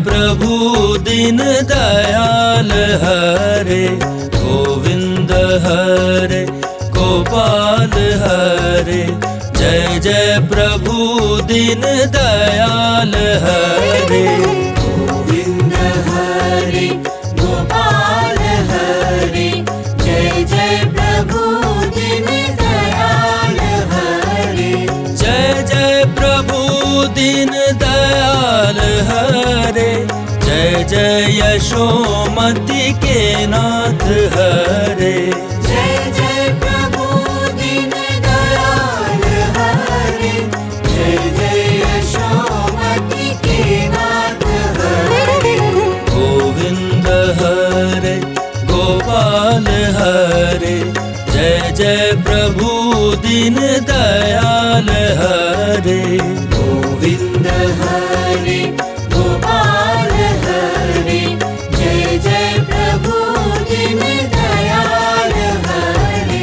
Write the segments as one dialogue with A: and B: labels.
A: प्रभु दीन दयाल हरे, गोविंद हरे गोपाल हरे। जय जय प्रभु दीन दयाल हरे,
B: गोविंद हरे गोपाल हरे। जय जय प्रभु दीन दयाल हरे।
A: जय जय प्रभु दीन दयाल हरे। जय जय यशोमति के नाथ हरे।
B: जय जय प्रभु दीन दयाल हरे। जय जय यशोमति के नाथ हरे।
A: गोविंद हरे गोपाल हरे। जय जय प्रभु दीन दयाल हरे।
B: गोविंद हरे गोपाल हरे। जय जय प्रभु दीन दयाल हरे।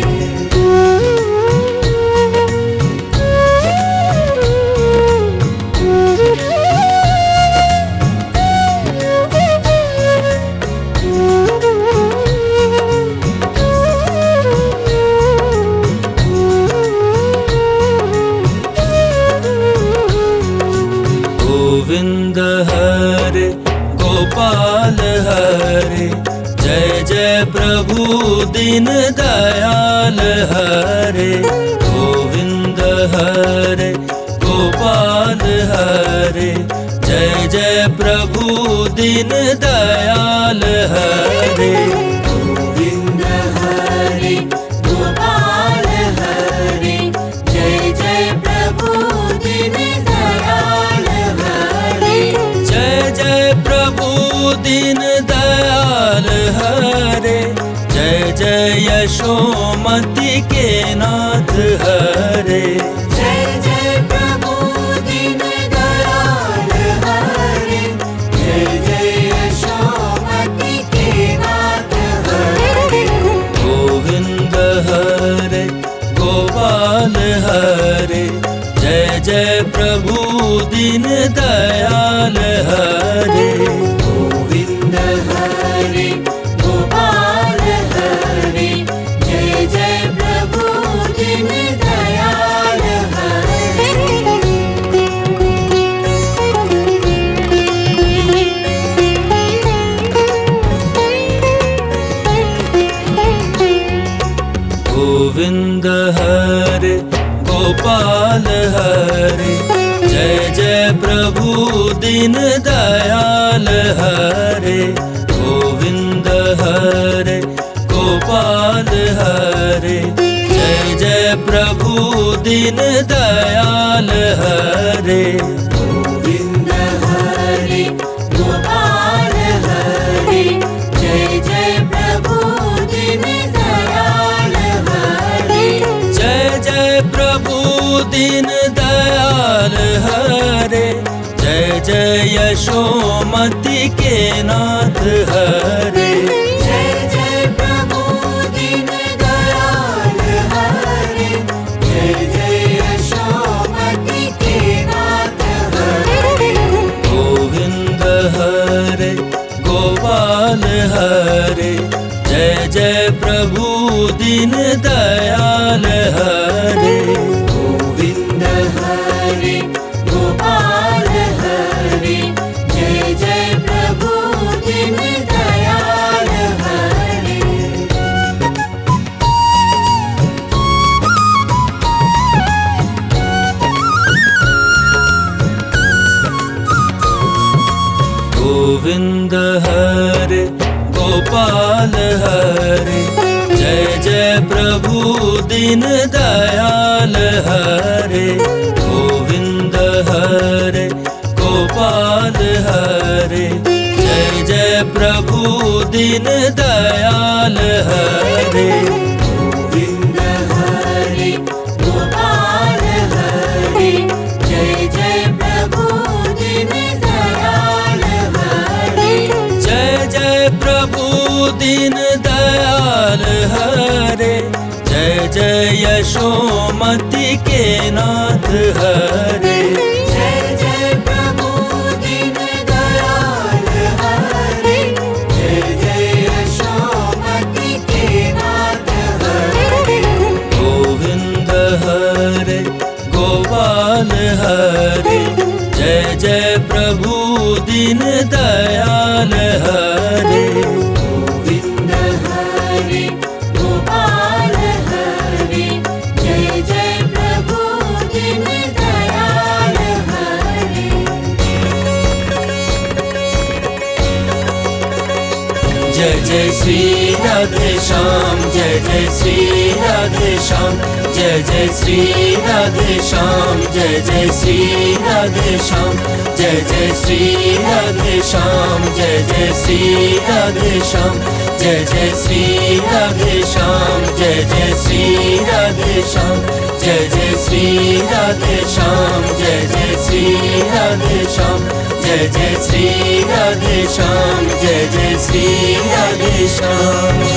A: गोविंद हरे गोपाल हरे। जय जय प्रभु दीन दयाल हरे। गोविंद हरे गोपाल हरे। जय जय प्रभु दीन दयाल हरे।
B: गोविंद हरे गोपाल हरे। जय जय प्रभु दीन दयाल हरे।
A: जय जय प्रभु दीन दयाल हरे। जय जय यशोमति के नाथ हरे।
B: जय जय प्रभु दीन दयाल हरे। जय जय यशोमति के नाथ हरे।
A: गोविंद हरे गोपाल हरे। जय जय प्रभु दीन दयाल हरे।
B: गोविंद हरे गोपाल हरे। जय जय प्रभु दीन दयाल हरे।
A: गोविंद हरे गोपाल हरे। जय जय प्रभु दीन दयाल हरे। गोविंद हरे गोपाल हरे। जय जय प्रभु दीन दयाल हरे।
B: गोविंद हरे गोपाल हरे। जय जय प्रभु दीन दयाल हरे।
A: जय जय प्रभु दीन दयाल हरे। जय जय यशोमति के नाथ हरे।
B: जय जय प्रभु दीन दयाल हरे। जय जय यशोमति के नाथ हरे।
A: गोविंद हरे गोपाल हरे। जय जय प्रभु दीन दयाल हरे।
B: गोविंद हरे गोपाल हरे। जय जय प्रभु दीन दयाल हरे।
A: गोविंद हरे गोपाल हरे। जय जय प्रभु दीन दयाल हरे। गोविंद हरे गोपाल हरे। जय जय प्रभु दीन दयाल हरे।
B: गोविंद हरे गोपाल हरे। जय जय प्रभु दीन दयाल हरे।
A: जय जय प्रभु दीन दयाल हरे। जय जय यशोमति के नाथ हरे।
B: जय जय प्रभु दीन दयाल
A: जय जय श्री राधे श्याम, जय जय श्री राधे श्याम, जय जय श्री राधे श्याम, जय जय श्री राधे श्याम, जय जय श्री राधे श्याम, जय जय श्री राधे श्याम, जय जय श्री राधे श्याम, जय जय श्री राधे श्याम, जय जय श्री राधे श्याम, जय जय श्री राधे श्याम, जय जय श्री राधे श्याम, जय जय श्री राधे श्याम।